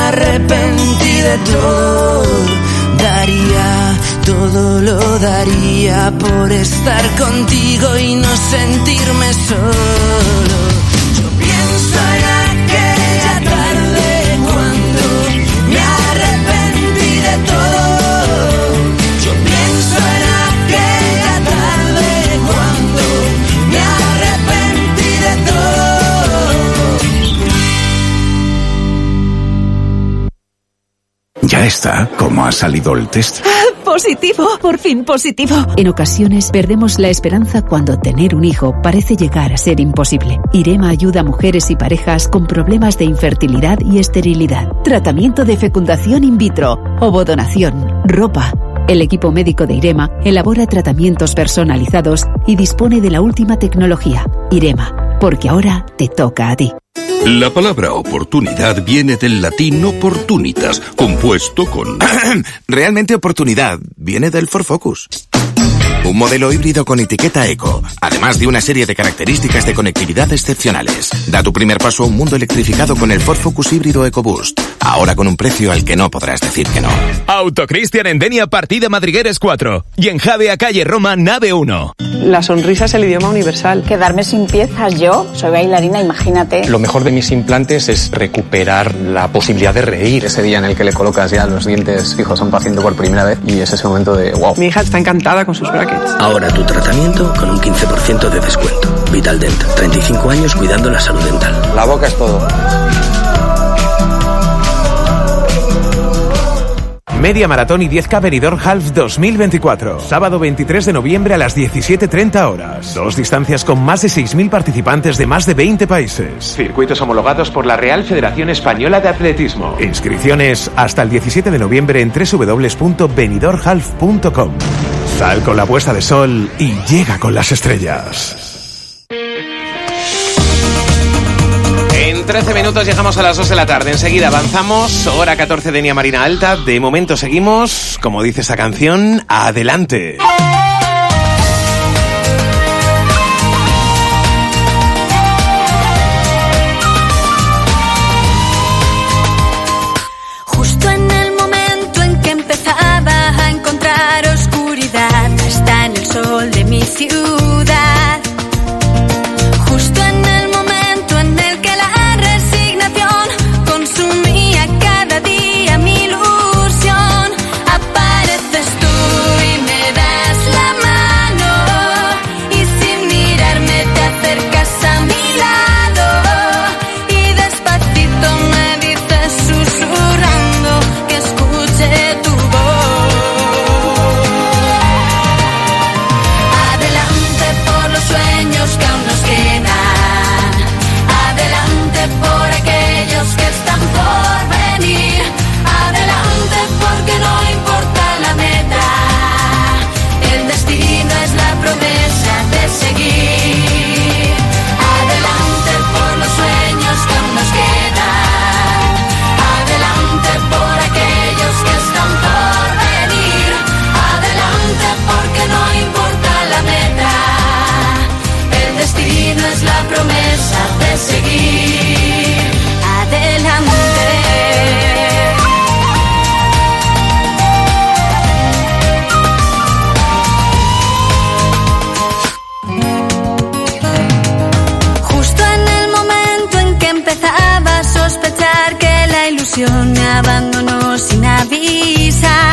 arrepentí de todo. Todo lo daría por estar contigo y no sentirme solo. Yo pienso en aquella tarde cuando me arrepentí de todo. Yo pienso en aquella tarde cuando me arrepentí de todo. Ya está. ¿Cómo ha salido el test? ¡Positivo! ¡Por fin positivo! En ocasiones perdemos la esperanza cuando tener un hijo parece llegar a ser imposible. Irema ayuda a mujeres y parejas con problemas de infertilidad y esterilidad. Tratamiento de fecundación in vitro, ovodonación, ropa. El equipo médico de Irema elabora tratamientos personalizados y dispone de la última tecnología. Irema, porque ahora te toca a ti. La palabra oportunidad viene del latín opportunitas, compuesto con... Realmente oportunidad viene del Ford Focus. Un modelo híbrido con etiqueta eco, además de una serie de características de conectividad excepcionales. Da tu primer paso a un mundo electrificado con el Ford Focus híbrido EcoBoost. Ahora con un precio al que no podrás decir que no. Autocristian en Denia, partida Madrigueres 4. Y en Javea, calle Roma, nave 1. La sonrisa es el idioma universal. Quedarme sin piezas, yo soy bailarina, imagínate. Lo mejor de mis implantes es recuperar la posibilidad de reír. Ese día en el que le colocas ya los dientes fijos a un paciente por primera vez y es ese momento de wow. Mi hija está encantada con sus brackets. Ahora tu tratamiento con un 15% de descuento. Vitaldent, 35 años cuidando la salud dental. La boca es todo. Media Maratón y 10K Benidorm Half 2024. Sábado 23 de noviembre a las 17:30 horas. 2 distancias con más de 6.000 participantes de más de 20 países. Circuitos homologados por la Real Federación Española de Atletismo. Inscripciones hasta el 17 de noviembre en www.benidormhalf.com. Sal con la puesta de sol y llega con las estrellas. En 13 minutos llegamos a las 2 de la tarde. Enseguida avanzamos. Hora 14 de Denia Marina Alta. De momento seguimos, como dice esa canción, adelante. Justo en el momento en que empezaba a encontrar oscuridad, está en el sol de mi ciudad. Justo en el momento en el que la resignación consumía cada día mi ilusión, apareces tú y me das la mano y sin mirarme te acercas a mi lado y despacito me dices susurrando que escuche tu voz. Adelante por los sueños que aún nos quedan, adelante por aquellos que están por venir, adelante porque no importa la meta, el destino es la promesa de seguir. Adelante por los sueños que aún nos quedan, adelante por aquellos que están por venir, adelante porque no importa la meta, el destino es la promesa de seguir. Adelante. Justo en el momento en que empezaba a sospechar que la ilusión me abandonó sin avisar,